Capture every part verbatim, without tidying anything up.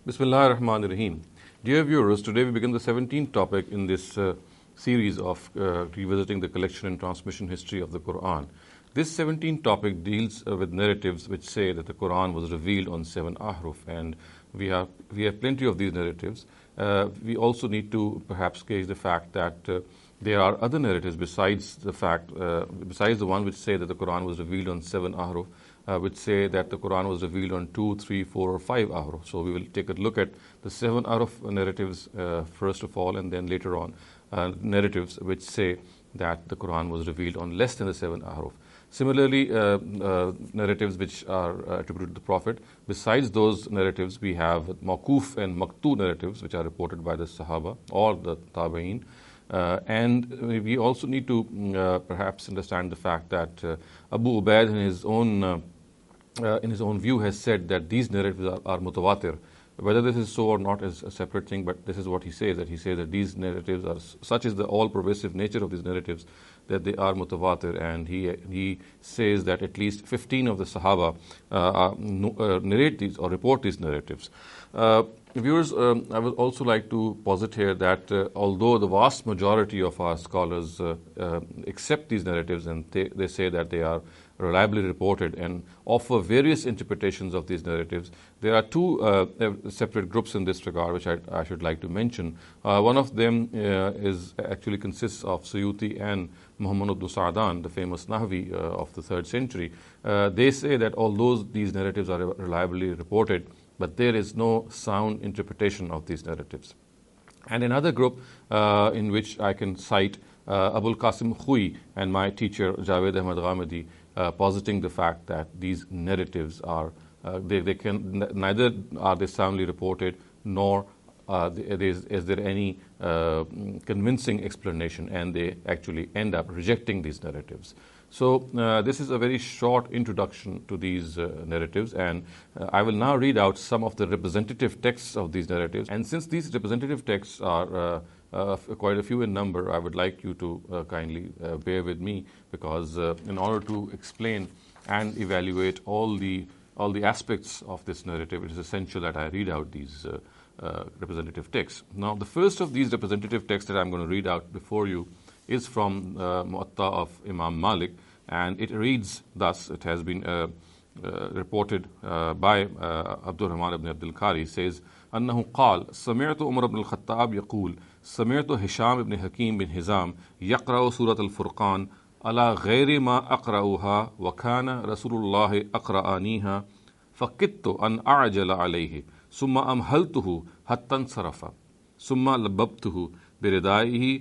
Bismillah ar-Rahman ar-Rahim. Dear viewers, today we begin the seventeenth topic in this uh, series of uh, revisiting the collection and transmission history of the Quran. This seventeenth topic deals uh, with narratives which say that the Quran was revealed on seven ahruf, and we have we have plenty of these narratives. Uh, we also need to perhaps gauge the fact that uh, there are other narratives besides the fact, uh, besides the one which say that the Quran was revealed on seven ahruf, uh, which say that the Quran was revealed on two, three, four, or five ahruf. So we will take a look at the seven ahruf narratives uh, first of all, and then later on uh, narratives which say that the Quran was revealed on less than the seven ahruf. Similarly, uh, uh, narratives which are uh, attributed to the Prophet. Besides those narratives, we have mawquf and maqtu narratives, which are reported by the Sahaba or the Tabi'een. Uh, and we also need to uh, perhaps understand the fact that uh, Abu Ubaid, in his own uh, uh, in his own view, has said that these narratives are, are mutawatir. Whether this is so or not is a separate thing, but this is what he says, that he says that these narratives are, such is the all-pervasive nature of these narratives, that they are mutawatir, and he he says that at least fifteen of the Sahaba uh, uh, narrate these or report these narratives. Uh, viewers, um, I would also like to posit here that uh, although the vast majority of our scholars uh, uh, accept these narratives and they, they say that they are reliably reported and offer various interpretations of these narratives, there are two uh, separate groups in this regard which I, I should like to mention. Uh, one of them uh, is actually consists of Suyuti and Muhammad ibn Sa'dan, the famous Nahvi uh, of the third century. Uh, they say that although these narratives are reliably reported, but there is no sound interpretation of these narratives. And another group uh, in which I can cite uh, Abul Qasim Khui and my teacher Javed Ahmad Ghamidi, uh, positing the fact that these narratives are, uh, they, they can, neither are they soundly reported, nor uh, is, is there any uh, convincing explanation, and they actually end up rejecting these narratives. So uh, this is a very short introduction to these uh, narratives, and uh, I will now read out some of the representative texts of these narratives. And since these representative texts are uh, uh, quite a few in number, I would like you to uh, kindly uh, bear with me, because uh, in order to explain and evaluate all the all the aspects of this narrative, it is essential that I read out these uh, uh, representative texts. Now, the first of these representative texts that I'm going to read out before you is from uh, Muwatta of Imam Malik, and it reads thus. It has been uh, uh, reported uh, by uh, Abdul Rahman ibn Abdul Qari, says, أنه قال سمعت عمر بن الخطاب يقول سمعت هشام بن حكيم بن هزام يقرأ سورة الفرقان على غير ما أقرأها وكان رسول الله أقرأنيها فكدت أن أعجل عليه ثم أمهلته حتى انصرف ثم لببته بردائه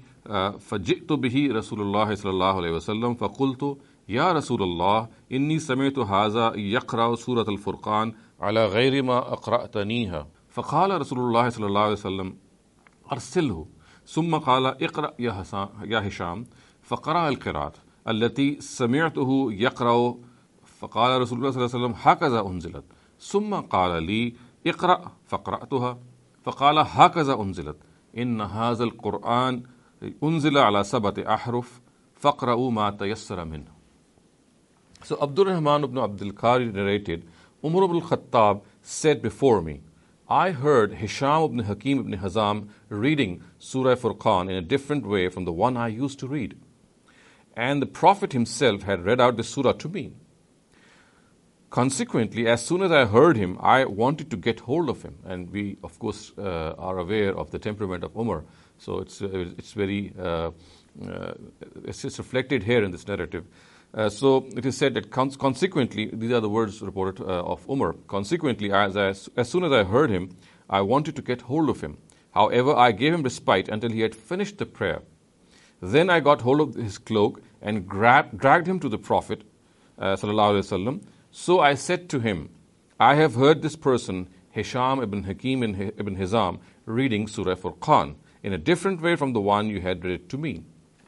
فجئت به رسول الله صلى الله عليه وسلم فقلت يا رسول الله إني سمعت هذا يقرأ سورة الفرقان على غير ما أقرأتنيها فقال رسول الله صلى الله عليه وسلم أرسله ثم قال اقرأ يا هشام فقرأ القراءة التي سمعته يقرأ فقال رسول الله صلى الله عليه وسلم هكذا أنزلت ثم قال لي اقرأ فقرأتها فقال هكذا أنزلت إن هذا القرآن أنزل على سبعة أحرف فقرأوا ما تيسر منه. So Abdul Rahman ibn Abdul Qari narrated, Umar ibn al-Khattab said before me, I heard Hisham ibn Hakim ibn Hazam reading Surah Furqan in a different way from the one I used to read. And the Prophet himself had read out the surah to me. Consequently, as soon as I heard him, I wanted to get hold of him. And we, of course, uh, are aware of the temperament of Umar. So it's, uh, it's very, uh, uh, it's just reflected here in this narrative. Uh, so it is said that con- consequently, these are the words reported uh, of Umar. Consequently, as, I, as soon as I heard him, I wanted to get hold of him. However, I gave him respite until he had finished the prayer. Then I got hold of his cloak and grabbed, dragged him to the Prophet, uh, sallallahu alaihi wasallam. So I said to him, I have heard this person, Hisham ibn Hakim ibn Hizam, reading Surah Furqan in a different way from the one you had read to me.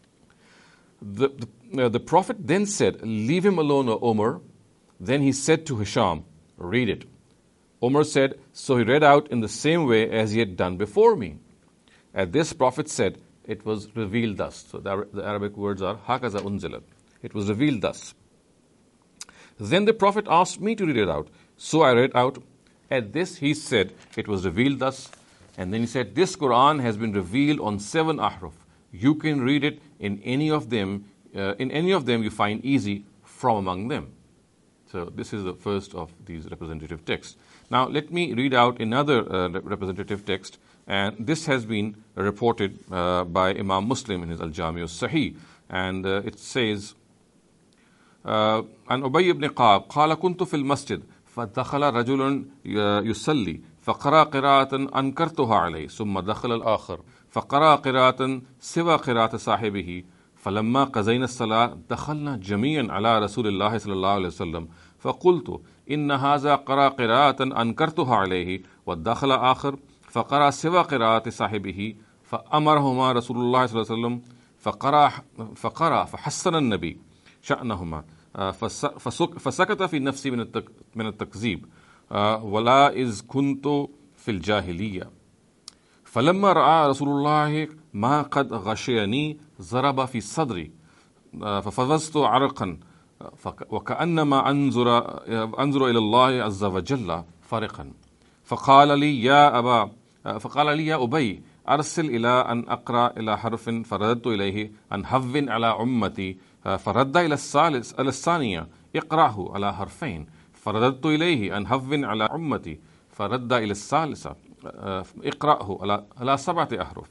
The, the, uh, the Prophet then said, leave him alone, O Umar. Then he said to Hisham, read it. Umar said, so he read out in the same way as he had done before me. At this, Prophet said, it was revealed thus. So the, the Arabic words are, hakaza unzilat. It was revealed thus. Then the Prophet asked me to read it out. So I read out, At this he said, it was revealed thus. And then he said, this Quran has been revealed on seven ahruf. You can read it in any of them. Uh, in any of them you find easy from among them. So this is the first of these representative texts. Now let me read out another uh, representative text, and this has been reported uh, by Imam Muslim in his Al-Jami' al-Sahih, and uh, it says, عن أبي بن قاب قال كنت في المسجد فدخل رجل يصلي فقرأ قراءة أنكرتها عليه ثم دخل الآخر فقرأ قراءة سوى قراءة صاحبه فلما قضينا الصلاة دخلنا جميعا على رسول الله صلى الله عليه وسلم فقلت إن هذا قرأ قراءة أنكرتها عليه ودخل آخر فقرأ سوى قراءة صاحبه فأمرهما رسول الله صلى الله عليه وسلم فقرأ فقرأ فحسن النبي شأنهما فسكت في نفسي من التكذيب ولا إذ كنت في الجاهلية فلما رأى رسول الله ما قد غشيني ضرب في صدري ففضزت عرقا وكأنما أنظر أنظر إلى الله عز وجل فرقا فقال لي يا أبا فقال لي يا أبي أرسل إلى أن أقرأ إلى حرف فرددت إليه أن هون على أمتي فرد إلى الثالث إلى الثانية اقرأه على حرفين فرددت إليه أن هون على أمتي فرد إلى الثالثة اقرأه على على سبعة أحرف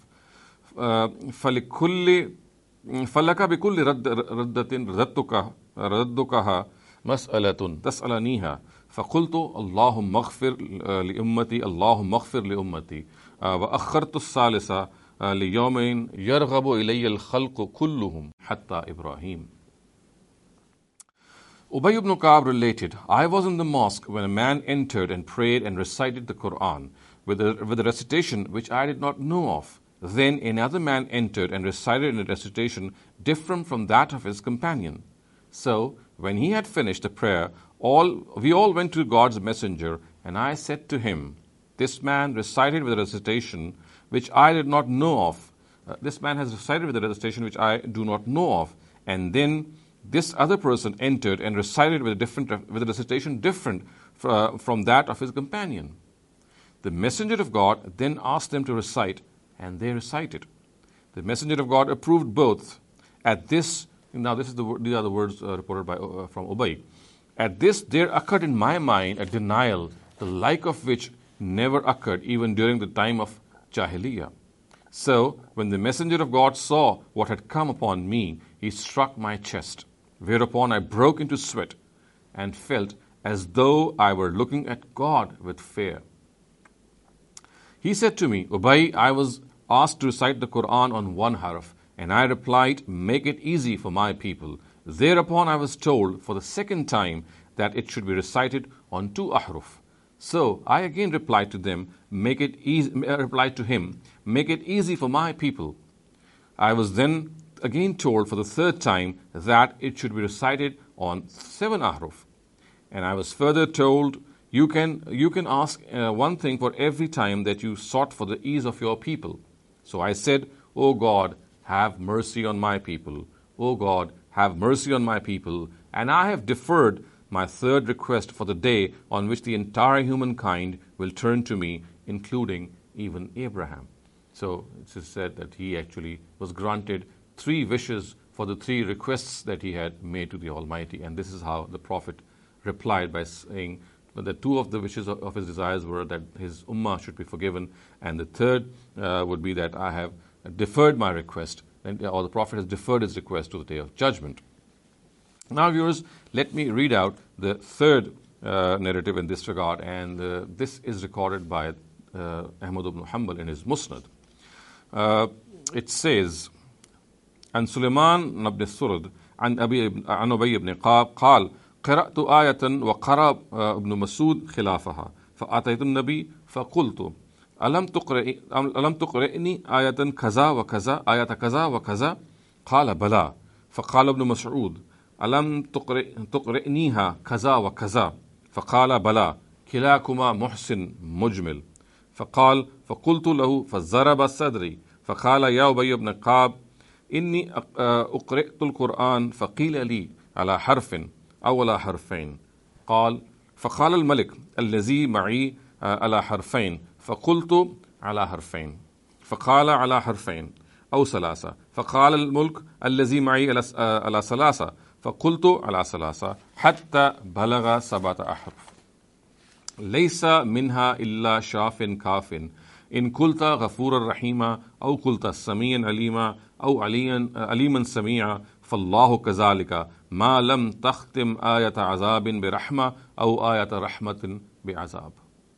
فلكل فلك بكل رد ردة ردتك ردتكها مسألة تسألنيها فقلت اللهم اغفر لأمتي اللهم اغفر لأمتي وأخرت الثالثة ليومين يرغب إلي الخلق كلهم حتى إبراهيم. Ubay ibn Ka'b related, I was in the mosque when a man entered and prayed and recited the Quran with a, with a recitation which I did not know of. Then another man entered and recited a recitation different from that of his companion. So when he had finished the prayer, all we all went to God's messenger, and I said to him, this man recited with a recitation which I did not know of. Uh, this man has recited with a recitation which I do not know of. And then this other person entered and recited with a different with a recitation different uh, from that of his companion. The messenger of God then asked them to recite, and they recited. The messenger of God approved both. At this, now this is the these are the words uh, reported by uh, from Ubay. At this, there occurred in my mind a denial, the like of which never occurred even during the time of Jahiliyyah. So, when the messenger of God saw what had come upon me, he struck my chest, whereupon I broke into sweat and felt as though I were looking at God with fear. He said to me, Ubay, I was asked to recite the Quran on one harf, and I replied, make it easy for my people. Thereupon I was told for the second time that it should be recited on two ahruf. So I again replied to them, make it easy, replied to him, make it easy for my people. I was then again told for the third time that it should be recited on seven ahruf. And I was further told, you can you can ask uh, one thing for every time that you sought for the ease of your people. So I said, O God, have mercy on my people. O God, have mercy on my people. And I have deferred my third request for the day on which the entire humankind will turn to me, including even Abraham. So it is said that he actually was granted three wishes for the three requests that he had made to the Almighty. And this is how the Prophet replied by saying that two of the wishes of, of his desires were that his ummah should be forgiven, and the third uh, would be that I have deferred my request, and, or the Prophet has deferred his request to the day of judgment. Now, viewers, let me read out the third uh, narrative in this regard, and uh, this is recorded by uh, Ahmad ibn Hanbal in his Musnad. Uh, it says, عن سليمان بن السرد عن أبي عن أبي بن قاب قال قرأت آية وقرأ ابن مسعود خلافها فأتيت النبي فقلت ألم تقرئ ألم تقرئني آية كذا وكذا آية كذا وكذا قال بلى فقال ابن مسعود ألم تقرئ تقرئنيها كذا وكذا فقال بلى كلاكما محسن مجمل فقال فقلت له فضرب صدري فقال يا أبي بن قاب إني أقرأت القرآن فقيل لي على حرف أو على حرفين قال فقال الملك الذي معي على حرفين فقلت على حرفين فقال على حرفين أو ثلاثة فقال الملك الذي معي على ثلاثة فقلت على ثلاثة حتى بلغ سبعة أحرف ليس منها إلا شاف كاف إن قلت غفورا رحيما أو قلت سميعا عليما أو عليا عليما سميعا فالله كذلك ما لم تختم آية عذاب برحمة أو آية رحمة بعذاب.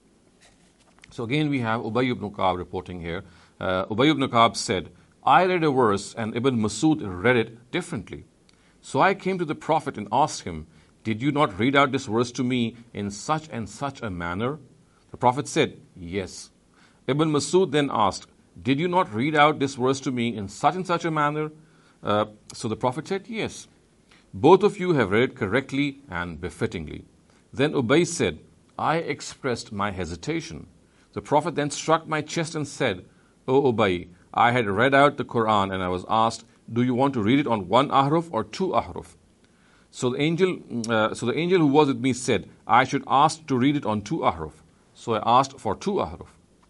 So again we have Ubay ibn Ka'b reporting here. Uh, Ubay ibn Ka'b said, I read a verse and Ibn Masud read it differently. So I came to the Prophet and asked him, did you not read out this verse to me in such and such a manner? The Prophet said, yes. Ibn Masud then asked, did you not read out this verse to me in such and such a manner? Uh, so the Prophet said, yes. Both of you have read it correctly and befittingly. Then Ubay said, I expressed my hesitation. The Prophet then struck my chest and said, O Ubay, I had read out the Quran and I was asked, do you want to read it on one ahruf or two ahruf? So the angel, uh, so the angel who was with me said, I should ask to read it on two ahruf. So I asked for two ahruf.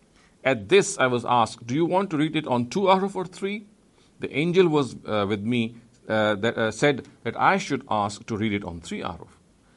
At this I was asked, do you want to read it on two ahruf or three? The angel was uh, with me uh, that uh, said that I should ask to read it on three ahruf.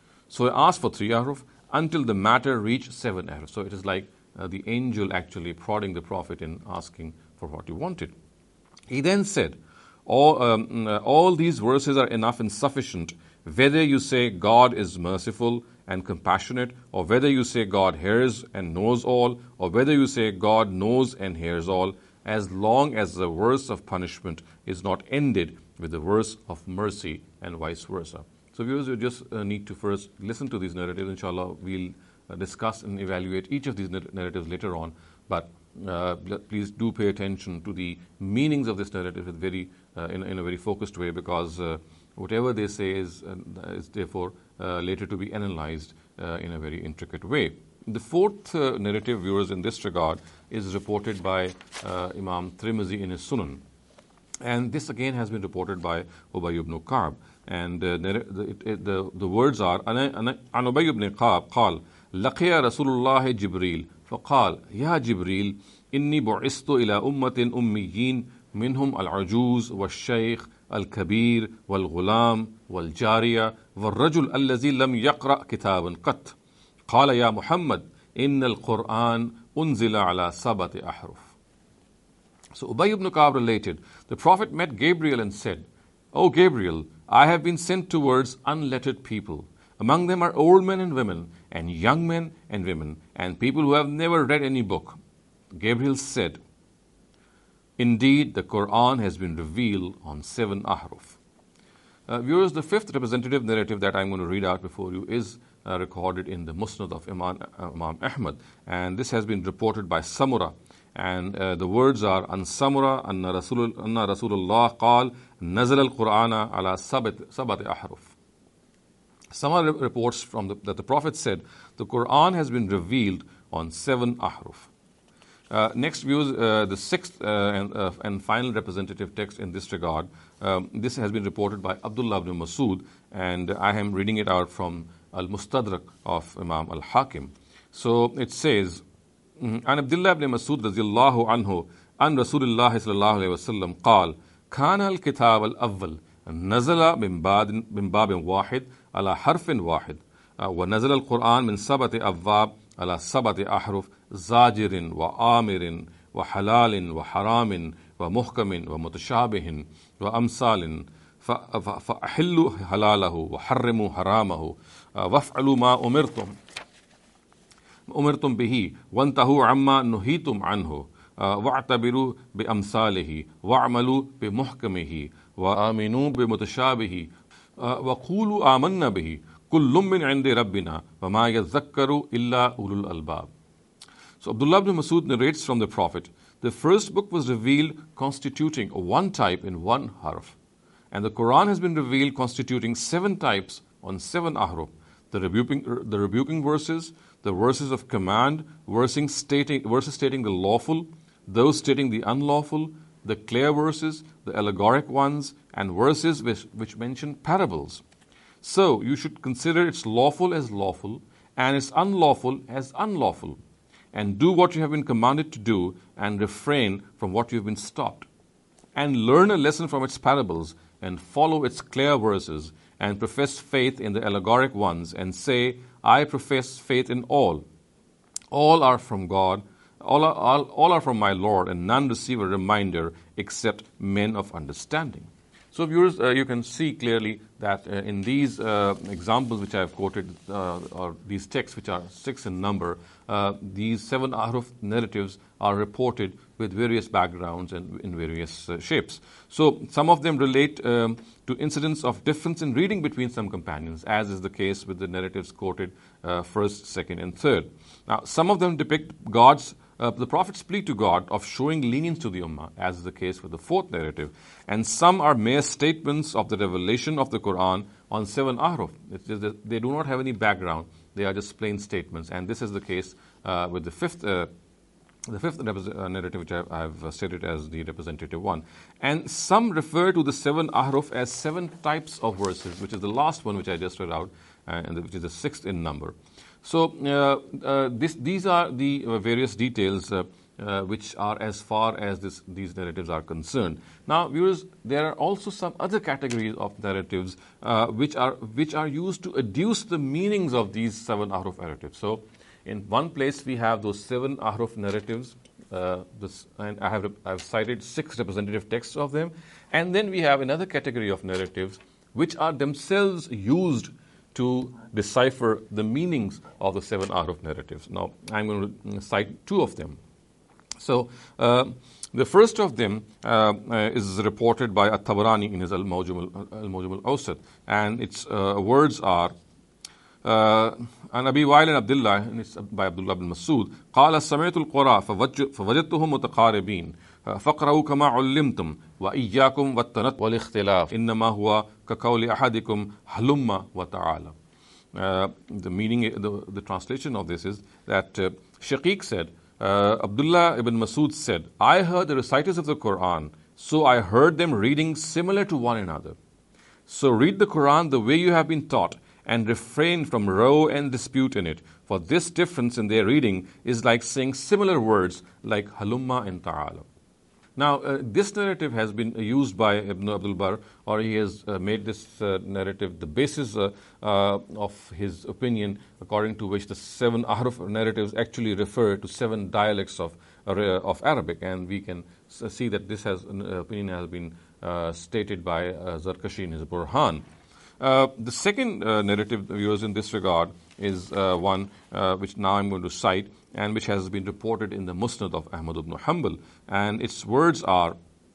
So I asked for three ahruf until the matter reached seven ahruf. So it is like uh, the angel actually prodding the Prophet in asking for what he wanted. He then said, all, um, uh, all these verses are enough and sufficient, whether you say God is merciful and compassionate, or whether you say God hears and knows all, or whether you say God knows and hears all, as long as the verse of punishment is not ended with the verse of mercy and vice versa. So viewers, you just uh, need to first listen to these narratives. Inshallah, we'll uh, discuss and evaluate each of these narratives later on. But uh, please do pay attention to the meanings of this narrative with very, uh, in, in a very focused way, because uh, whatever they say is, uh, is therefore uh, later to be analyzed uh, in a very intricate way. The fourth uh, narrative, viewers, in this regard is reported by uh, Imam Tirmidhi in his Sunan. And this again has been reported by Ubay ibn Ka'b. And uh, the, it, the, the words are, عن أبي بن كعب قال لقي رسول الله جبريل فقال يا جبريل إني بعثت إلى أمة أميين منهم العجوز والشيخ الكبير والغلام والجارية والرجل الذي لم يقرأ كتابا قط قال يا محمد إن القرآن أنزل على سبعة أحرف. So Ubay ibn Ka'b related, the Prophet met Gabriel and said, O Gabriel, I have been sent towards unlettered people. Among them are old men and women, and young men and women, and people who have never read any book. Gabriel said, indeed, the Quran has been revealed on seven ahruf. Uh, viewers, the fifth representative narrative that I'm going to read out before you is uh, recorded in the Musnad of Imam, uh, Imam Ahmad, and this has been reported by Samura. And uh, the words are, An Samura, Anna Rasul, Anna Rasulullah qal, Nazal al-Qur'ana ala sabat, sabat ahruf. Samura reports from the, that the Prophet said, the Quran has been revealed on seven ahruf. Uh, next views, uh, the sixth uh, and, uh, and final representative text in this regard. Um, this has been reported by Abdullah ibn Masud, and I am reading it out from Al-Mustadrak of Imam Al-Hakim. So it says, عن عبد الله بن مسعود رضي الله عنه عن رسول الله صلى الله عليه وسلم قال كان الكتاب الأول نزل من باب من باب واحد على حرف واحد ونزل القرآن من سبعة أبواب على سبعة أحرف زاجر وآمر وحلال وحرام ومحكم ومتشابه وأمثال فأحلوا حلاله وحرموا حرامه وافعلوا ما أمرتم أمرتم به وانتهوا عما نهيتم عنه واعتبروا بأمثاله واعملوا بمحكمه وآمنوا بمتشابه وقولوا آمنا به كل من عند ربنا وما يذكر إلا أولو الألباب. So Abdullah ibn Masud narrates from the Prophet, the first book was revealed constituting one type in one harf, and the Quran has been revealed constituting seven types on seven ahruf. The rebuking, the rebuking verses, the verses of command, verses stating, verses stating the lawful, those stating the unlawful, the clear verses, the allegoric ones, and verses which, which mention parables. So you should consider its lawful as lawful and its unlawful as unlawful. and do what you have been commanded to do, and refrain from what you have been stopped. And learn a lesson from its parables, and follow its clear verses, and profess faith in the allegoric ones, and say, I profess faith in all. All are from God, all are, all, all are from my Lord, and none receive a reminder except men of understanding. So viewers, uh, you can see clearly that uh, in these uh, examples which I have quoted, uh, or these texts which are six in number, uh, these seven Ahruf narratives are reported with various backgrounds and in various uh, shapes. So some of them relate um, to incidents of difference in reading between some companions, as is the case with the narratives quoted uh, first, second, and third. Now, some of them depict God's Uh, the Prophet's plea to God of showing lenience to the Ummah, as is the case with the fourth narrative. And some are mere statements of the revelation of the Quran on seven Ahruf. It's just that they do not have any background. They are just plain statements. And this is the case uh, with the fifth uh, the fifth uh, narrative, which I have stated as the representative one. And some refer to the seven Ahruf as seven types of verses, which is the last one which I just read out, uh, and which is the sixth in number. So uh, uh, this, these are the uh, various details uh, uh, which are as far as this, these narratives are concerned. Now, viewers, there are also some other categories of narratives uh, which are which are used to adduce the meanings of these seven Ahruf narratives. So, in one place we have those seven Ahruf narratives, uh, this, and I have I have cited six representative texts of them, and then we have another category of narratives which are themselves used to decipher the meanings of the seven Ahruf narratives. Now, I'm going to cite two of them. So, uh, the first of them uh, uh, is reported by At-Tabarani in his Al-Mawjam Al-Awsat, and its uh, words are, عن أبي وائل عبد الله, and it's by Abdullah bin Masud, قال سمعت القراء فوجدتهم متقاربين فاقرأوا كما علمتم وإياكم والتنطع والاختلاف إنما هو كقول أحدكم هلم وتعالى. Uh, the meaning, the, the translation of this is that uh, Shaqiq said, uh, Abdullah ibn Masud said, I heard the reciters of the Quran, so I heard them reading similar to one another. So read the Quran the way you have been taught, and refrain from row and dispute in it, for this difference in their reading is like saying similar words like halumma and ta'ala. Now, uh, this narrative has been uh, used by Ibn Abdul Barr, or he has uh, made this uh, narrative the basis uh, uh, of his opinion, according to which the seven Ahruf narratives actually refer to seven dialects of uh, of Arabic, and we can uh, see that this has an uh, opinion has been uh, stated by uh, Zarkashi in his Burhan. Uh, the second uh, narrative viewers in this regard is uh, one uh, which now I'm going to cite, and which has been reported in the Musnad of Ahmad ibn Hanbal, and its words are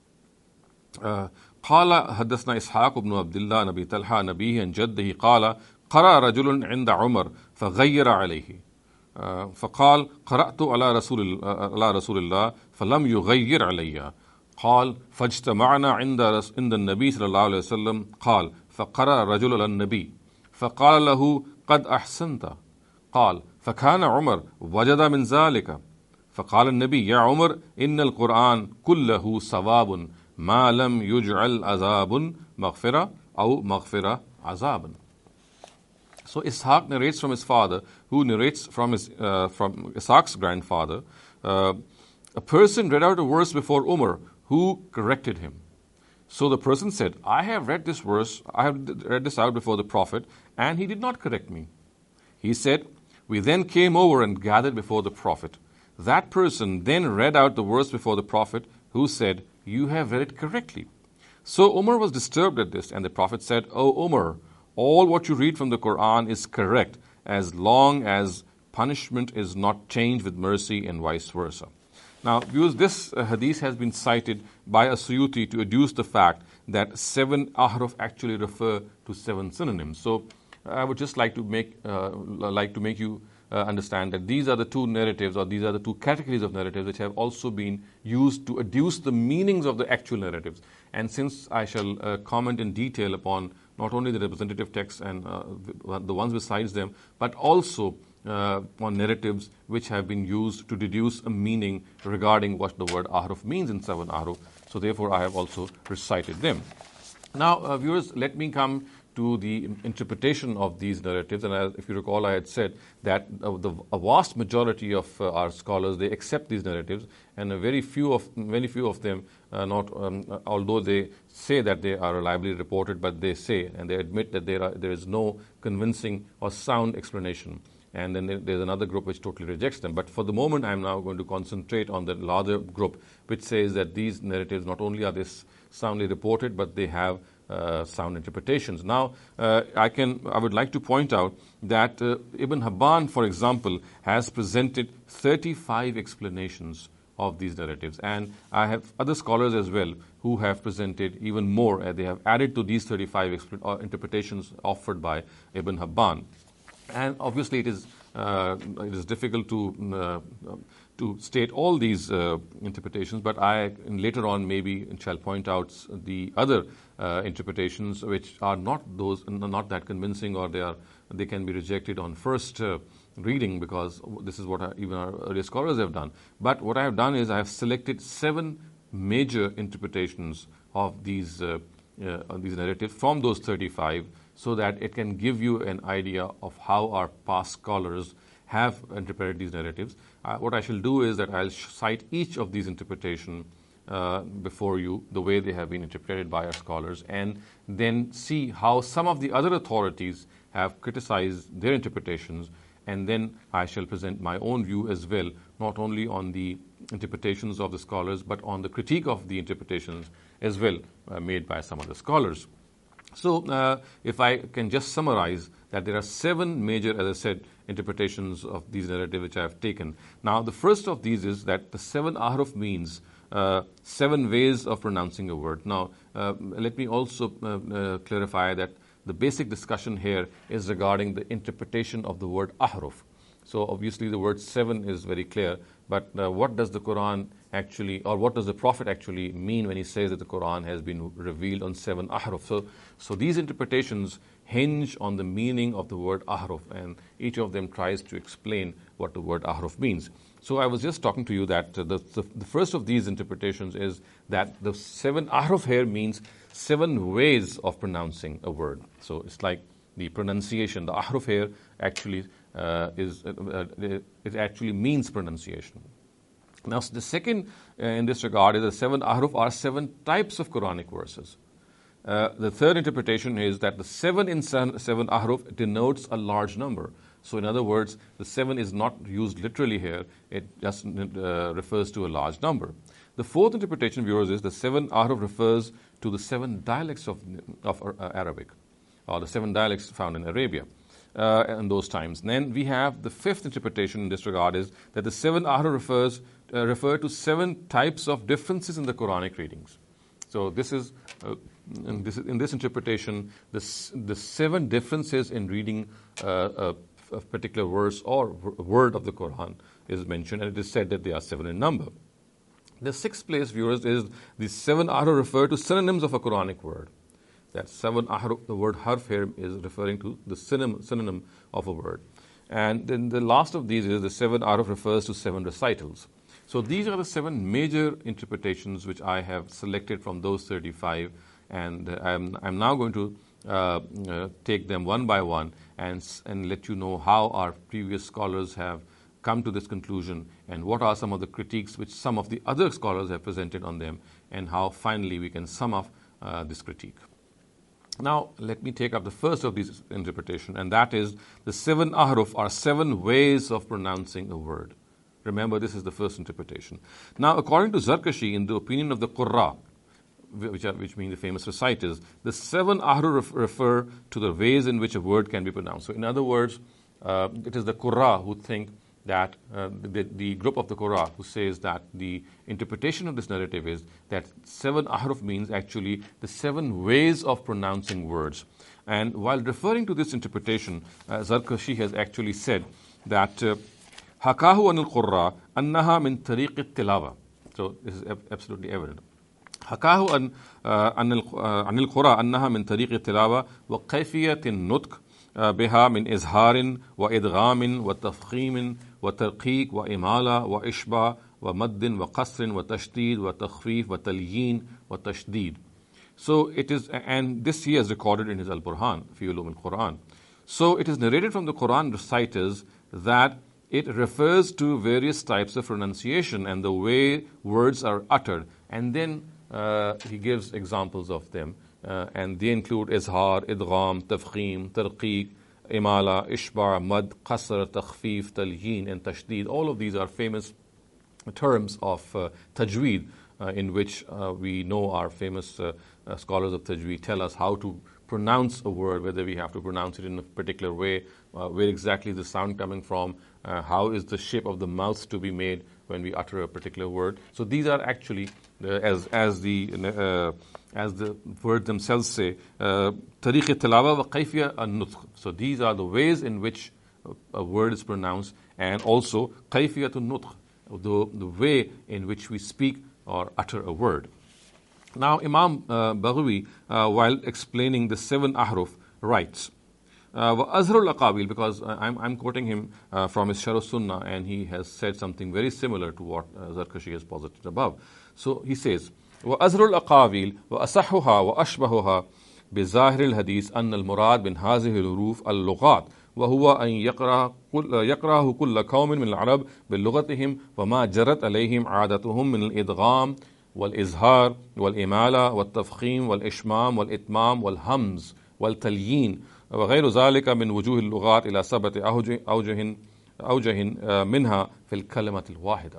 قال حدثنا إسحاق بن عبد الله نبي طلحة نبيه عن جده قال قرأ رجل عند عمر فغير عليه فقال قرأت على رسول على رسول الله فلم يغير علي قال فاجتمعنا عند عند النبي صلى الله عليه وسلم قال فقرأ رجل على النبي فقال له قد أحسنت قال فكان عمر وجد من ذلك فقال النبي يا عمر إن القرآن كله صواب ما لم يجعل عذاب مغفرة أو مغفرة عذابا. So Ishaq narrates from his father, who narrates from his uh, from Ishaq's grandfather. Uh, a person read out a verse before Umar, who corrected him. So the person said, I have read this verse, I have read this out before the Prophet, and he did not correct me. He said, we then came over and gathered before the Prophet. That person then read out the verse before the Prophet, who said, you have read it correctly. So Umar was disturbed at this, and the Prophet said, O Umar, all what you read from the Quran is correct, as long as punishment is not changed with mercy and vice versa. Now, viewers, this uh, hadith has been cited by As-Suyuti to adduce the fact that seven ahruf actually refer to seven synonyms. So, I would just like to make uh, like to make you uh, understand that these are the two narratives, or these are the two categories of narratives which have also been used to adduce the meanings of the actual narratives. And since I shall uh, comment in detail upon not only the representative texts and uh, the ones besides them, but also uh, on narratives which have been used to deduce a meaning regarding what the word ahruf means in seven ahruf. So therefore, I have also recited them. Now, uh, viewers, let me come to the interpretation of these narratives. And as, if you recall, I had said that uh, the, a vast majority of uh, our scholars, they accept these narratives, and a very few of very few of them, uh, not um, although they say that they are reliably reported, but they say and they admit that there are, there is no convincing or sound explanation. And then there's another group which totally rejects them. But for the moment, I'm now going to concentrate on the larger group, which says that these narratives, not only are they soundly reported, but they have uh, sound interpretations. Now, uh, I can, I would like to point out that uh, Ibn Hibban, for example, has presented thirty-five explanations of these narratives. And I have other scholars as well who have presented even more. Uh, they have added to these thirty-five expl- uh, interpretations offered by Ibn Hibban. And obviously, it is uh, it is difficult to uh, to state all these uh, interpretations. But I later on maybe shall point out the other uh, interpretations which are not those not that convincing, or they are they can be rejected on first uh, reading, because this is what I, even our earlier scholars have done. But what I have done is I have selected seven major interpretations of these uh, uh, these narratives from those thirty-five, so that it can give you an idea of how our past scholars have interpreted these narratives. Uh, what I shall do is that I'll cite each of these interpretations uh, before you, the way they have been interpreted by our scholars, and then see how some of the other authorities have criticized their interpretations, and then I shall present my own view as well, not only on the interpretations of the scholars, but on the critique of the interpretations as well uh, made by some of the scholars. So, uh, if I can just summarize that there are seven major, as I said, interpretations of these narratives which I have taken. Now, the first of these is that the seven ahruf means uh, seven ways of pronouncing a word. Now, uh, let me also uh, uh, clarify that the basic discussion here is regarding the interpretation of the word ahruf. So, obviously, the word seven is very clear, but uh, what does the Quran actually, or what does the Prophet actually mean when he says that the Quran has been revealed on seven ahruf? So, so these interpretations hinge on the meaning of the word ahruf, and each of them tries to explain what the word ahruf means. So, I was just talking to you that uh, the, the, the first of these interpretations is that the seven ahruf here means seven ways of pronouncing a word. So, it's like the pronunciation. The ahruf here actually uh, is uh, uh, it actually means pronunciation. Now, the second uh, in this regard is the seven ahruf are seven types of Quranic verses. Uh, the third interpretation is that the seven in seven, seven ahruf denotes a large number. So, in other words, the seven is not used literally here, it just uh, refers to a large number. The fourth interpretation, viewers, is the seven ahruf refers to the seven dialects of, of uh, Arabic, or the seven dialects found in Arabia uh, in those times. And then we have the fifth interpretation in this regard is that the seven ahruf refers uh, refer to seven types of differences in the Quranic readings. So this is, uh, in, this, in this interpretation, the, the seven differences in reading uh, a, a particular verse or word of the Quran is mentioned, and it is said that they are seven in number. The sixth place, viewers, is the seven ahruf refer to synonyms of a Quranic word. That seven ahruf, the word harf here is referring to the synonym, synonym of a word. And then the last of these is the seven ahruf refers to seven recitals. So these are the seven major interpretations which I have selected from those thirty-five, and I'm, I'm now going to uh, uh, take them one by one and, and let you know how our previous scholars have come to this conclusion, and what are some of the critiques which some of the other scholars have presented on them, and how finally we can sum up uh, this critique. Now, let me take up the first of these interpretations, and that is the seven ahruf are seven ways of pronouncing a word. Remember, this is the first interpretation. Now, according to Zarkashi, in the opinion of the Qurra, which, are, which mean the famous reciters, the seven ahruf ref, refer to the ways in which a word can be pronounced. So, in other words, uh, it is the Qurra who think that uh, the, the group of the Qurra who says that the interpretation of this narrative is that seven ahruf means actually the seven ways of pronouncing words. And while referring to this interpretation, uh, Zarkashi has actually said that uh, Hakahu anil Qurra annaha min tariq al-tilawa. So this is absolutely evident. Hakahu an anil anil Qurra annaha min tariq al-tilawa wa kayfiyat an-nutq بها من إظهار وإدغام وتفخيم وترقيق وإمالة وإشباع ومد وقصر وتشديد وتخفيف وتليين وتشديد. So it is, and this he has recorded in his Al-Burhan, Fi Ulum al-Quran. So it is narrated from the Quran reciters that it refers to various types of pronunciation and the way words are uttered. And then uh, he gives examples of them. Uh, and they include izhar, idgham, tafkhim, tarqiq, imala, ishba, mad, qasr, takhfif, talyin, and tashdeed. All of these are famous terms of uh, tajweed, uh, in which uh, we know our famous uh, uh, scholars of tajweed tell us how to pronounce a word, whether we have to pronounce it in a particular way, uh, where exactly is the sound coming from, uh, how is the shape of the mouth to be made when we utter a particular word. So these are actually, uh, as as the uh, as the words themselves say, tariq tilawa wa kayfiyya an-nutq. So these are the ways in which a word is pronounced, and also kayfiyat an-nutq, the the way in which we speak or utter a word. Now, Imam uh, Baghawi, uh, while explaining the seven ahruf, writes, وَأَزْهَرُ الْأَقَاوِيلِ, because I'm, I'm quoting him uh, from his Sharh Sunnah, and he has said something very similar to what uh, Zarkashi has posited above. So he says, وَأَزْهَرُ الْأَقَاوِيلِ وَأَصَحُّهَا وَأَشْبَهُهَا بِظَاهِرِ الْحَدِيثِ أَنَّ الْمُرَادِ مِنْ هَذِهِ الْحُرُوفِ اللُّغَاتِ وهو أن يقرأ يقرأه كل قوم من العرب بلغتهم وما جرت عليهم عادتهم من الإدغام والإزهار والإمالة والتفخيم والإشمام والإتمام والهمز والتليين وغير ذلك من وجوه اللغات إلى سبعة أوجه أوجه أوجه منها في الكلمة الواحدة.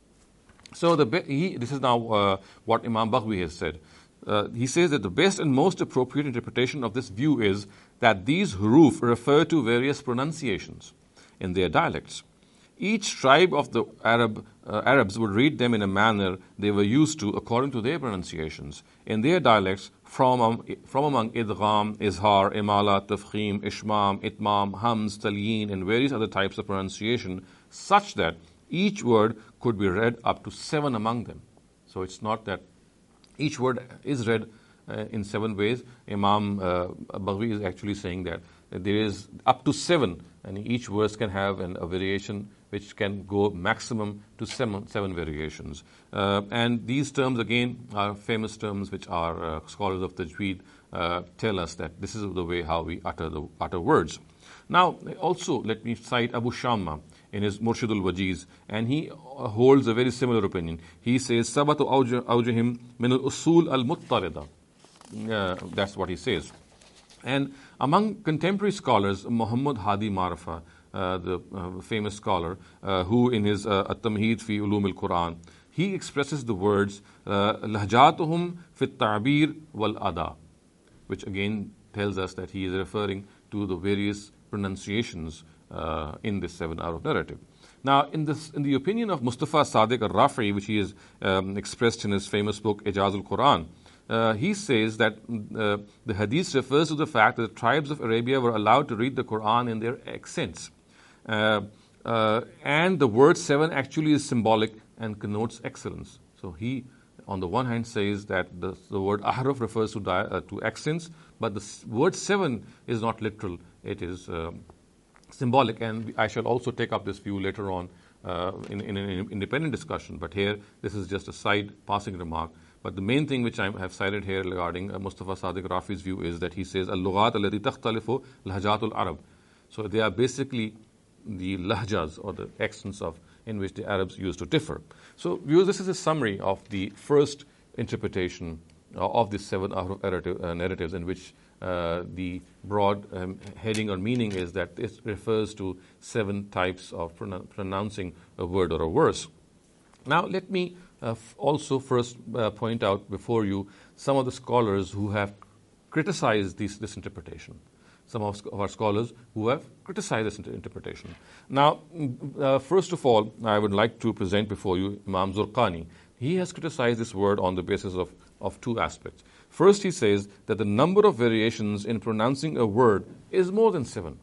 So the he, this is now uh, what Imam Baghawi has said. Uh, he says that the best and most appropriate interpretation of this view is that these huruf refer to various pronunciations in their dialects. Each tribe of the Arab, uh, Arabs would read them in a manner they were used to according to their pronunciations. In their dialects, from, um, from among idgham, izhar, imala, tafkhim, ishmam, itmam, hams, talyin, and various other types of pronunciation, such that each word could be read up to seven among them. So it's not that each word is read uh, in seven ways. Imam uh, Baghawi is actually saying that, that there is up to seven, and each verse can have an, a variation which can go maximum to seven, seven variations. Uh, and these terms, again, are famous terms which our uh, scholars of Tajweed uh, tell us that this is the way how we utter, the, utter words. Now, also, let me cite Abu Shamma in his Murshidul Wajiz, and he holds a very similar opinion. He says, Sabatu awjahim min al-usul al-muttarida. That's what he says. And among contemporary scholars, Muhammad Hadi Marafa, uh, the uh, famous scholar, uh, who in his uh, At-Tamheed fi Ulum al-Quran, he expresses the words, lahjatuhum fi at-ta'bir wal-ada, which again tells us that he is referring to the various pronunciations Uh, in this seven ahruf narrative. Now, in this, in the opinion of Mustafa Sadiq al-Rafi, which he has um, expressed in his famous book Ijaz al-Quran, uh, he says that uh, the hadith refers to the fact that the tribes of Arabia were allowed to read the Quran in their accents. Uh, uh, and the word seven actually is symbolic and connotes excellence. So he, on the one hand, says that the, the word ahruf refers to, di- uh, to accents, but the word seven is not literal. It is Um, symbolic, and I shall also take up this view later on uh, in, in an independent discussion. But here, this is just a side passing remark. But the main thing which I have cited here regarding uh, Mustafa Sadiq Rafi's view is that he says, Al-Lughat allati takhtalifu lahjatul Arab. So they are basically the lahjas or the accents of in which the Arabs used to differ. So viewers, this is a summary of the first interpretation uh, of these seven ahruf narrative, uh, narratives in which Uh, the broad um, heading or meaning is that this refers to seven types of pronou- pronouncing a word or a verse. Now, let me uh, f- also first uh, point out before you some of the scholars who have criticized this, this interpretation. Some of, of our scholars who have criticized this inter- interpretation. Now, uh, first of all, I would like to present before you Imam Zurqani. He has criticized this word on the basis of, of two aspects. First, he says that the number of variations in pronouncing a word is more than seven.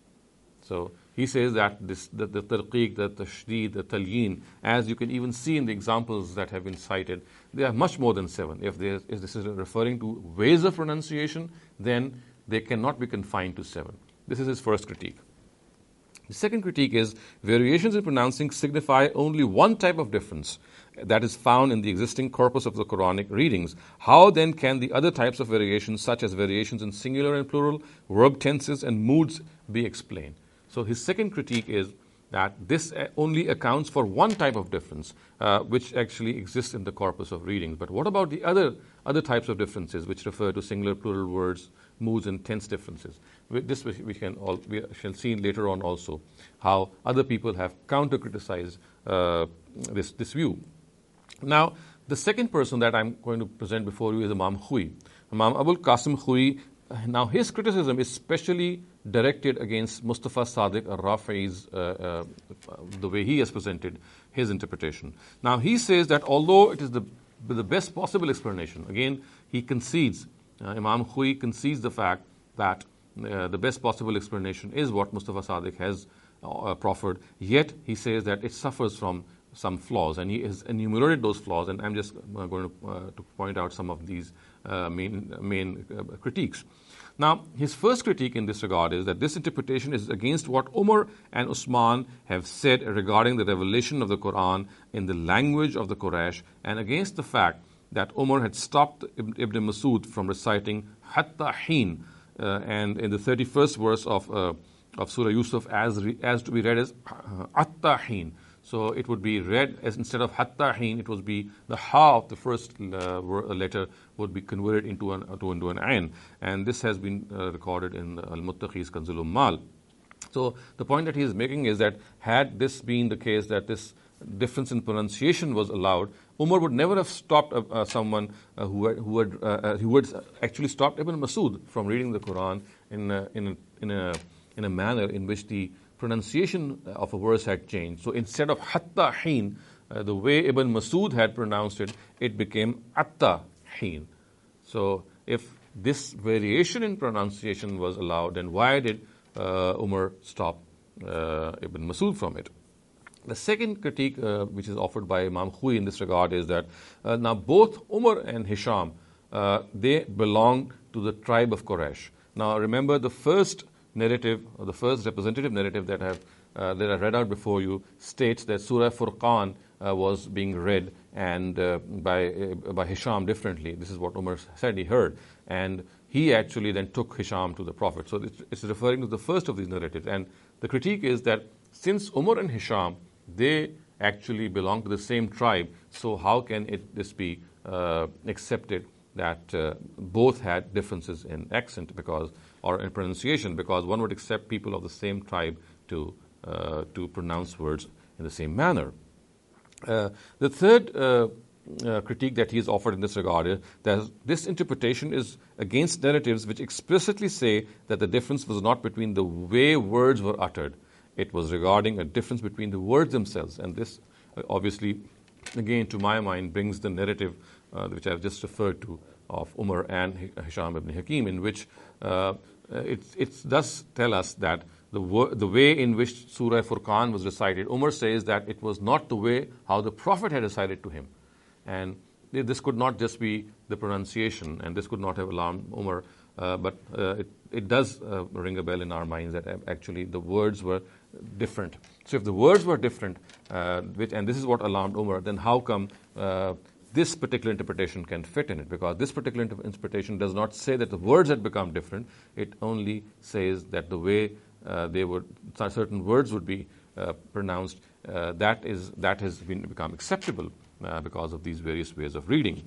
So he says that this, the, the tarqiq, the tashdeed, the talyin, as you can even see in the examples that have been cited, they are much more than seven. If, there, if this is referring to ways of pronunciation, then they cannot be confined to seven. This is his first critique. The second critique is variations in pronouncing signify only one type of difference, that is found in the existing corpus of the Quranic readings, how then can the other types of variations, such as variations in singular and plural, verb tenses, and moods, be explained? So his second critique is that this only accounts for one type of difference, uh, which actually exists in the corpus of readings. But what about the other other types of differences, which refer to singular, plural words, moods, and tense differences? With this we can all, we shall see later on also how other people have counter-criticized uh, this this view. Now, the second person that I'm going to present before you is Imam Khui. Imam Abul Qasim Khui. Now, his criticism is specially directed against Mustafa Sadiq al-Rafi's, uh, uh, the way he has presented his interpretation. Now, he says that although it is the, the best possible explanation, again, he concedes, uh, Imam Khui concedes the fact that uh, the best possible explanation is what Mustafa Sadiq has uh, proffered, yet he says that it suffers from some flaws, and he has enumerated those flaws, and I'm just uh, going to, uh, to point out some of these uh, main, main uh, critiques. Now, his first critique in this regard is that this interpretation is against what Umar and Usman have said regarding the revelation of the Quran in the language of the Quraysh, and against the fact that Umar had stopped Ibn Masud from reciting Hatta Heen, uh, and in the thirty-first verse of, uh, of Surah Yusuf as, re, as to be read as Hatta Heen. So it would be read as instead of Hatta Heen, it would be the Ha of the first uh, letter would be converted into an, to, into an Ain. And this has been uh, recorded in Al-Muttaqi's Kanzul Ummal. So the point that he is making is that had this been the case, that this difference in pronunciation was allowed, Umar would never have stopped uh, uh, someone uh, who had, who had, uh, who had actually stopped Ibn Masud from reading the Quran in a, in a, in a, in a manner in which the pronunciation of a verse had changed. So instead of Hatta Heen, uh, the way Ibn Masud had pronounced it, it became Atta Heen. So if this variation in pronunciation was allowed, then why did uh, Umar stop uh, Ibn Masud from it? The second critique uh, which is offered by Imam Khui in this regard is that uh, now both Umar and Hisham, uh, they belong to the tribe of Quraysh. Now remember, the first narrative, or the first representative narrative that I have uh, that I read out before you states that Surah Furqan uh, was being read and uh, by uh, by Hisham differently. This is what Umar said he heard, and he actually then took Hisham to the Prophet. So it's, it's referring to the first of these narratives, and the critique is that since Umar and Hisham, they actually belong to the same tribe, so how can it this be uh, accepted that uh, both had differences in accent because or in pronunciation, because one would accept people of the same tribe to uh, to pronounce words in the same manner. Uh, the third uh, uh, critique that he has offered in this regard is that this interpretation is against narratives which explicitly say that the difference was not between the way words were uttered. It was regarding a difference between the words themselves. And this uh, obviously, again, to my mind, brings the narrative uh, which I have just referred to of Umar and Hisham ibn Hakim, in which uh, it, it does tell us that the, wo- the way in which Surah Furqan was recited, Umar says that it was not the way how the Prophet had recited to him. And this could not just be the pronunciation, and this could not have alarmed Umar, uh, but uh, it, it does uh, ring a bell in our minds that actually the words were different. So if the words were different, uh, which, and this is what alarmed Umar, then how come uh, this particular interpretation can fit in it? Because this particular inter- interpretation does not say that the words had become different. It only says that the way uh, they would, certain words would be uh, pronounced, uh, that is that has been become acceptable uh, because of these various ways of reading.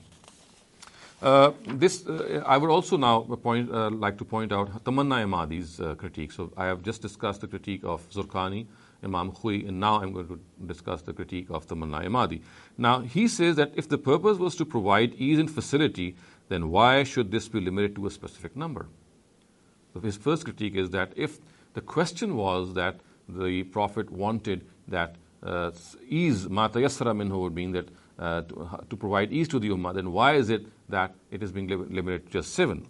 Uh, this uh, I would also now point, uh, like to point out Tamanna Imadi's uh, critique. So I have just discussed the critique of Zurqani, Imam Khui, and now I'm going to discuss the critique of Tamanna Imadi. Now he says that if the purpose was to provide ease and facility, then why should this be limited to a specific number? So his first critique is that if the question was that the Prophet wanted that uh, ease, ma tayassara minhu, would mean that uh, to, to provide ease to the ummah, then why is it that it is being li- limited to just seven?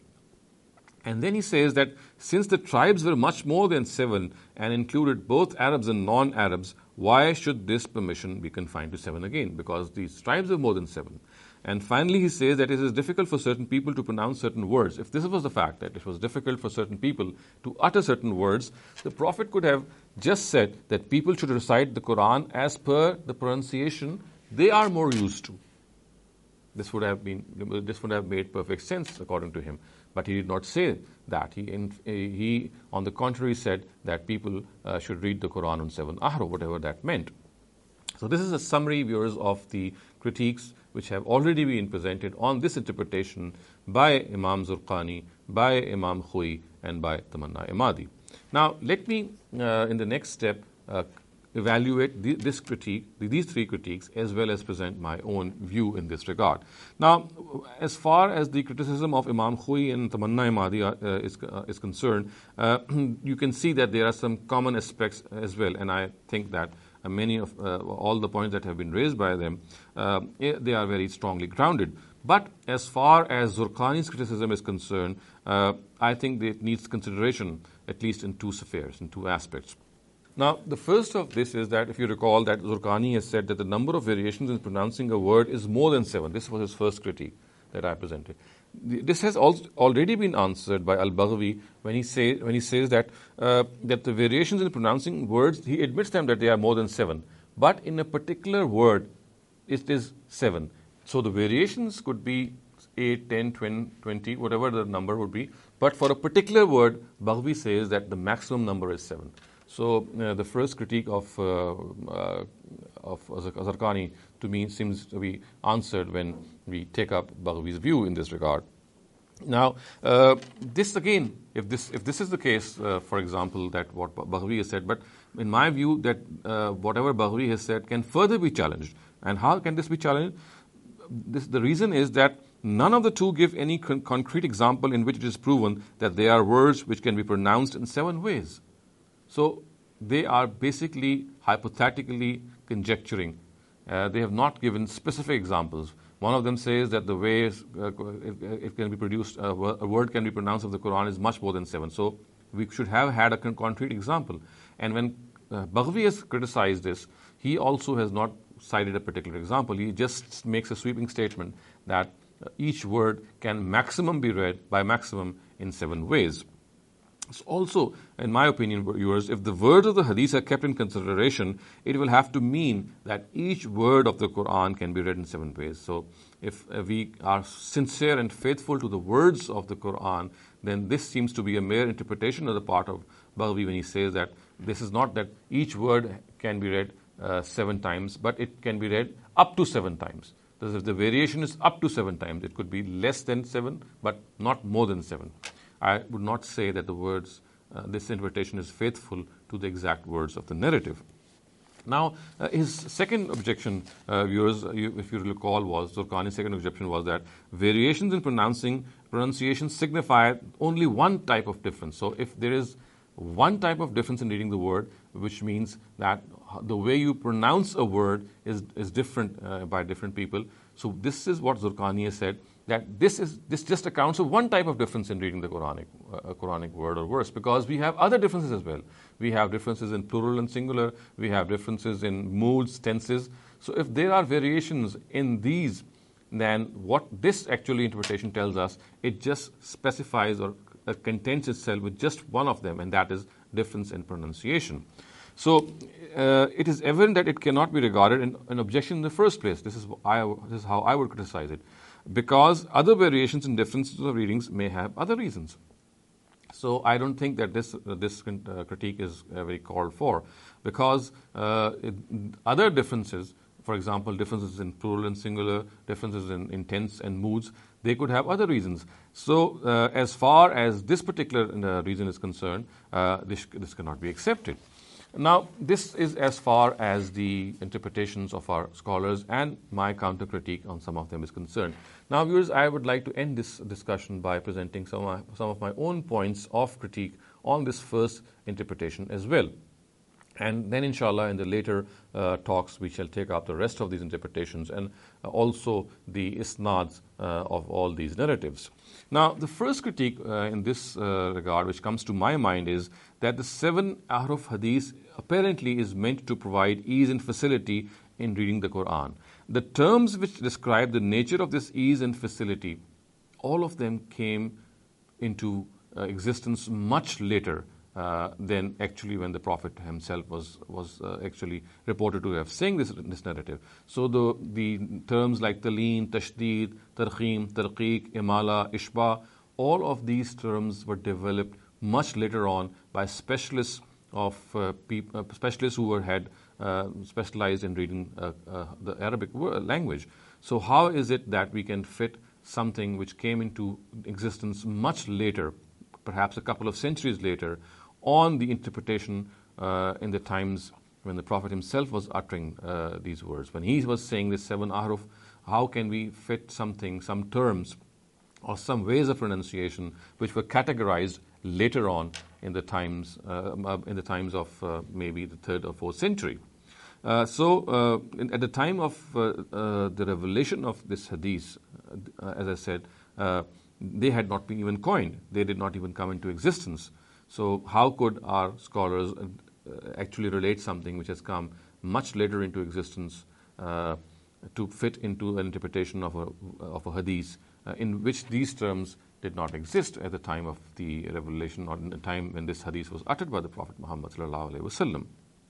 And then he says that since the tribes were much more than seven and included both Arabs and non-Arabs, why should this permission be confined to seven again? Because these tribes are more than seven. And finally, he says that it is difficult for certain people to pronounce certain words. If this was the fact, that it was difficult for certain people to utter certain words, the Prophet could have just said that people should recite the Quran as per the pronunciation they are more used to. This would have been this would have made perfect sense according to him, but he did not say that. He, in, he on the contrary, said that people uh, should read the Quran on seven ahruf, whatever that meant. So this is a summary, viewers, of the critiques which have already been presented on this interpretation by Imam Zurqani, by Imam Khoi, and by Tamanna Emadi. Now, let me, uh, in the next step, uh, evaluate the, this critique, these three critiques, as well as present my own view in this regard. Now, as far as the criticism of Imam Khoi and Tamanna Emadi uh, is, uh, is concerned, uh, you can see that there are some common aspects as well, and I think that uh, many of uh, all the points that have been raised by them, uh, they are very strongly grounded. But as far as Zurqani's criticism is concerned, uh, I think that it needs consideration, at least in two spheres, in two aspects. Now, the first of this is that if you recall that Zurqani has said that the number of variations in pronouncing a word is more than seven. This was his first critique that I presented. This has also already been answered by Al-Baghawi when he say when he says that uh, that the variations in pronouncing words, he admits them that they are more than seven, but in a particular word, it is seven. So the variations could be eight, ten, twenty, whatever the number would be, but for a particular word, Baghawi says that the maximum number is seven. So uh, the first critique of uh, uh, of Zurqani to me seems to be answered when we take up Baghawi's view in this regard. Now, uh, this again, if this if this is the case, uh, for example, that what Baghawi has said, but in my view, that uh, whatever Baghawi has said can further be challenged. And how can this be challenged? This, the reason is that none of the two give any con- concrete example in which it is proven that they are words which can be pronounced in seven ways. So they are basically hypothetically conjecturing. Uh, they have not given specific examples. One of them says that the way uh, it, it can be produced, uh, a word can be pronounced of the Quran is much more than seven. So we should have had a con- concrete example. And when uh, Baghawi has criticized this, he also has not cited a particular example. He just makes a sweeping statement that uh, each word can maximum be read by maximum in seven ways. So also, in my opinion, viewers, if the words of the hadith are kept in consideration, it will have to mean that each word of the Quran can be read in seven ways. So if uh, we are sincere and faithful to the words of the Quran, then this seems to be a mere interpretation on the part of Baghawi when he says that this is not that each word can be read uh, seven times, but it can be read up to seven times. Thus, if the variation is up to seven times, it could be less than seven, but not more than seven. I would not say that the words, uh, this interpretation is faithful to the exact words of the narrative. Now, uh, his second objection, uh, viewers, you, if you recall, was, Zurqani's second objection was that variations in pronouncing, pronunciation signify only one type of difference. So if there is one type of difference in reading the word, which means that the way you pronounce a word is, is different uh, by different people. So this is what Zurqani has said, that this is this just accounts for one type of difference in reading the Quranic uh, Quranic word or verse, because we have other differences as well. We have differences in plural and singular. We have differences in moods, tenses. So if there are variations in these, then what this actually interpretation tells us, it just specifies or uh, contents itself with just one of them, and that is difference in pronunciation. So uh, it is evident that it cannot be regarded in an objection in the first place. This is, I, this is how I would criticize it, because other variations and differences of readings may have other reasons. So I don't think that this uh, this uh, critique is uh, very called for, because uh, it, other differences, for example, differences in plural and singular, differences in, in tense and moods, they could have other reasons. So uh, as far as this particular uh, reason is concerned, uh, this, this cannot be accepted. Now, this is as far as the interpretations of our scholars and my counter critique on some of them is concerned. Now, viewers, I would like to end this discussion by presenting some of my, some of my own points of critique on this first interpretation as well. And then, inshallah, in the later uh, talks, we shall take up the rest of these interpretations and uh, also the isnads uh, of all these narratives. Now, the first critique uh, in this uh, regard, which comes to my mind, is that the seven ahruf hadith apparently is meant to provide ease and facility in reading the Quran. The terms which describe the nature of this ease and facility, all of them came into uh, existence much later uh, than actually when the Prophet himself was was uh, actually reported to have saying this this narrative. So the the terms like taleen, tashdeed, tarkhim, tarqiq, imala, ishba, all of these terms were developed much later on by specialists of uh, peop- uh, specialists who were had uh, specialized in reading uh, uh, the Arabic language. So how is it that we can fit something which came into existence much later, perhaps a couple of centuries later, on the interpretation uh, in the times when the Prophet himself was uttering uh, these words? When he was saying this seven ahruf, how can we fit something, some terms, or some ways of pronunciation which were categorized later on in the times uh, in the times of uh, maybe the third or fourth century? Uh, so, uh, in, at the time of uh, uh, the revelation of this hadith, uh, as I said, uh, they had not been even coined. They did not even come into existence. So, how could our scholars uh, actually relate something which has come much later into existence uh, to fit into an interpretation of a of a hadith uh, in which these terms did not exist at the time of the revelation, or in the time when this hadith was uttered by the Prophet Muhammad sallallahu alaihi wasallam?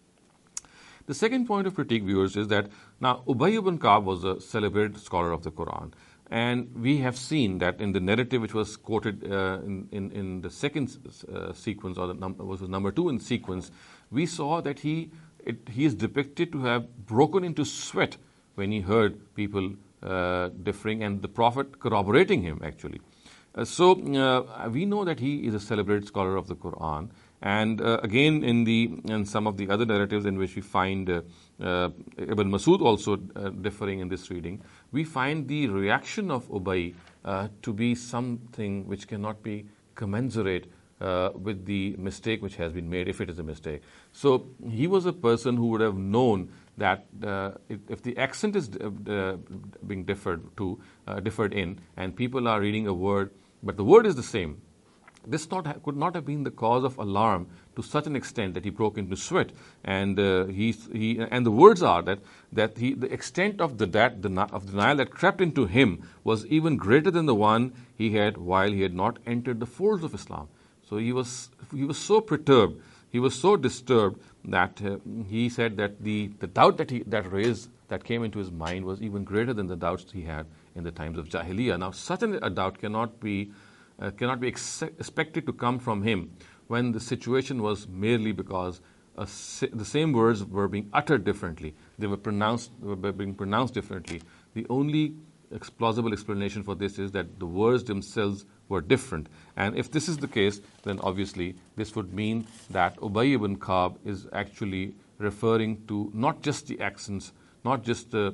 The second point of critique, viewers, is that now Ubay ibn Ka'b was a celebrated scholar of the Quran, and we have seen that in the narrative which was quoted uh, in, in in the second uh, sequence, or the num- was number two in sequence, we saw that he it, he is depicted to have broken into sweat when he heard people uh, differing, and the Prophet corroborating him actually. Uh, so uh, we know that he is a celebrated scholar of the Quran. And uh, again, in the in some of the other narratives in which we find uh, uh, Ibn Masud also uh, differing in this reading, we find the reaction of Ubay uh, to be something which cannot be commensurate uh, with the mistake which has been made, if it is a mistake. So he was a person who would have known that uh, if, if the accent is uh, being differed to, uh, differed in, and people are reading a word, but the word is the same, this not ha- could not have been the cause of alarm to such an extent that he broke into sweat. And uh, he, he and the words are that that he, the extent of the that the of denial that crept into him was even greater than the one he had while he had not entered the folds of Islam. So he was he was so perturbed, he was so disturbed that uh, he said that the, the doubt that he that raised that came into his mind was even greater than the doubts he had in the times of Jahiliyyah. Now, such an, a doubt cannot be Uh, cannot be ex- expected to come from him when the situation was merely because uh, sa- the same words were being uttered differently. They were pronounced, were being pronounced differently. The only ex- plausible explanation for this is that the words themselves were different. And if this is the case, then obviously this would mean that Ubay ibn Ka'b is actually referring to not just the accents, not just the,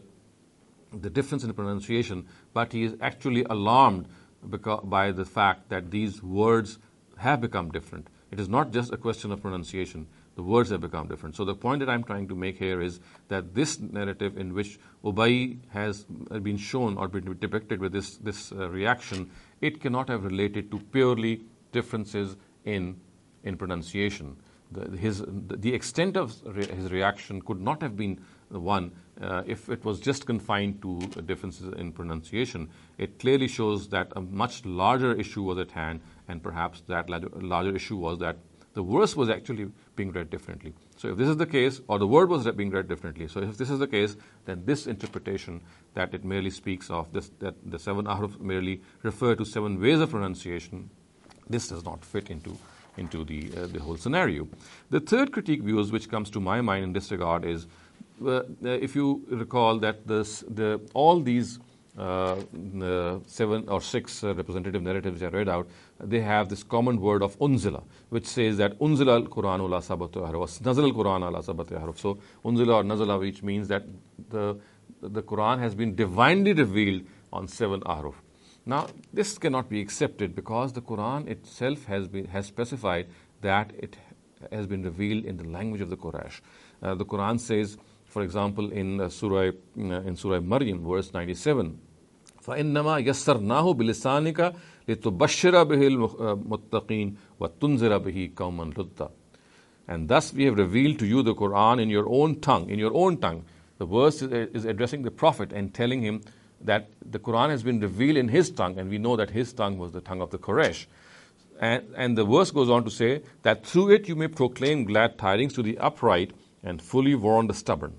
the difference in the pronunciation, but he is actually alarmed Because, by the fact that these words have become different. It is not just a question of pronunciation. The words have become different. So the point that I'm trying to make here is that this narrative in which Ubay has been shown or been depicted with this, this uh, reaction, it cannot have related to purely differences in, in pronunciation. The, his, the extent of re- his reaction could not have been the one uh, if it was just confined to differences in pronunciation. It clearly shows that a much larger issue was at hand, and perhaps that larger, larger issue was that the verse was actually being read differently. So if this is the case, or the word was being read differently, so if this is the case, then this interpretation that it merely speaks of, this, that the seven ahruf merely refer to seven ways of pronunciation, this does not fit into into the uh, the whole scenario. The third critique, views, which comes to my mind in this regard is, uh, if you recall that this, the all these uh, the seven or six uh, representative narratives I read out, they have this common word of unzila, which says that unzila al-Quran ala sabati ahruf, nazala al-Quran ala sabati ahruf. So unzila or nazala, which means that the the Quran has been divinely revealed on seven ahruf. Now, this cannot be accepted because the Quran itself has been has specified that it has been revealed in the language of the Quraysh. Uh, the Quran says, for example, in uh, Surah uh, in Surah Maryam, verse ninety-seven, فَإِنَّمَا يَسَّرْنَاهُ بِلِسَانِكَ لِتُبَشِّرَ بِهِ الْمُتَّقِينَ وَتُنْزِرَ بِهِ قَوْمًا لُدًّا. And thus we have revealed to you the Quran in your own tongue, in your own tongue. The verse is, is addressing the Prophet and telling him that the Quran has been revealed in his tongue, and we know that his tongue was the tongue of the Quraysh. and, and the verse goes on to say that through it you may proclaim glad tidings to the upright and fully warn the stubborn.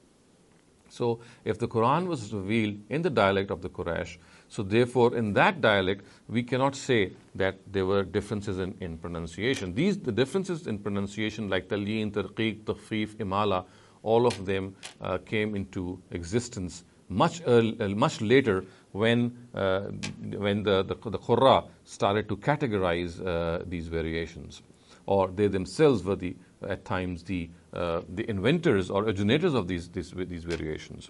So if the Quran was revealed in the dialect of the Quraysh, so therefore in that dialect we cannot say that there were differences in, in pronunciation. These the differences in pronunciation like Talyin, Tarqiq, Takhfif, Imala, all of them uh, came into existence much early, uh, much later when uh, when the, the, the Qurra started to categorize uh, these variations, or they themselves were the at times the uh, the inventors or originators of these, these these variations.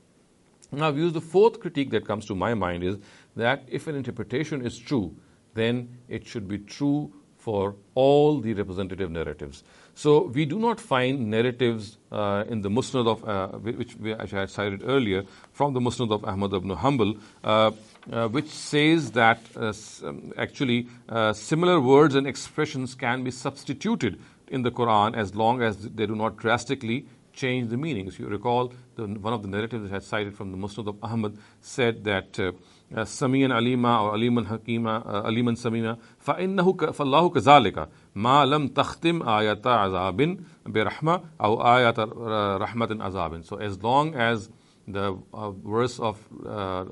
Now, views the fourth critique that comes to my mind is that if an interpretation is true, then it should be true for all the representative narratives. So we do not find narratives uh, in the Musnad of, uh, which, which I had cited earlier, from the Musnad of Ahmad ibn Hanbal, uh, uh, which says that uh, actually uh, similar words and expressions can be substituted in the Quran as long as they do not drastically change the meanings. You recall the, one of the narratives that I had cited from the Musnad of Ahmad said that uh, Samiyan Alima or Aliman Hakima, uh, Aliman Samima, فَإِنَّهُ فَاللَّهُ كَذَلِكَ مَا لَمْ تَخْتِمْ آيَةَ عَذَابٍ بِرَحْمَةٍ أَوْ آيَةَ رَحْمَةٍ عَذَابٍ. So as long as the uh, verse of uh,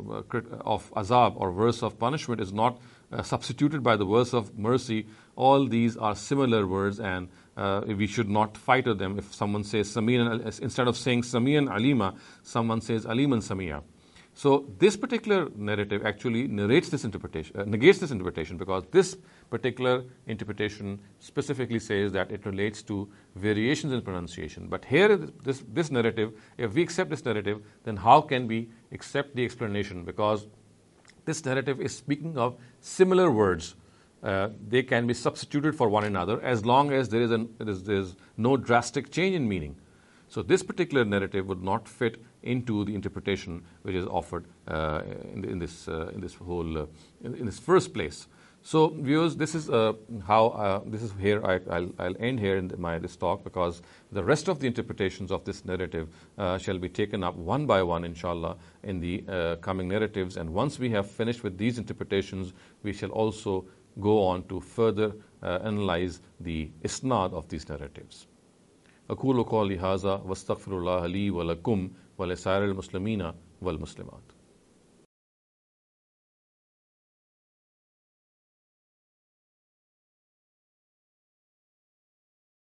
of azab or verse of punishment is not uh, substituted by the verse of mercy, all these are similar words, and uh, we should not fight with them. If someone says Samiyan, instead of saying Samiyan Alima, someone says Aliman Samiya. So this particular narrative actually narrates this interpretation, uh, negates this interpretation, because this particular interpretation specifically says that it relates to variations in pronunciation. But here, this, this narrative, if we accept this narrative, then how can we accept the explanation? Because this narrative is speaking of similar words. Uh, they can be substituted for one another as long as there is, an, there is, there is no drastic change in meaning. So this particular narrative would not fit into the interpretation which is offered uh, in, in this uh, in this whole uh, in, in this first place. So viewers, this is uh, how uh, this is here. I, I'll, I'll end here in the, my this talk, because the rest of the interpretations of this narrative uh, shall be taken up one by one, inshallah, in the uh, coming narratives. And once we have finished with these interpretations, we shall also go on to further uh, analyze the isnad of these narratives. أقول قولي هذا واستغفر الله لي ولكم ولسائر المسلمين والمسلمات.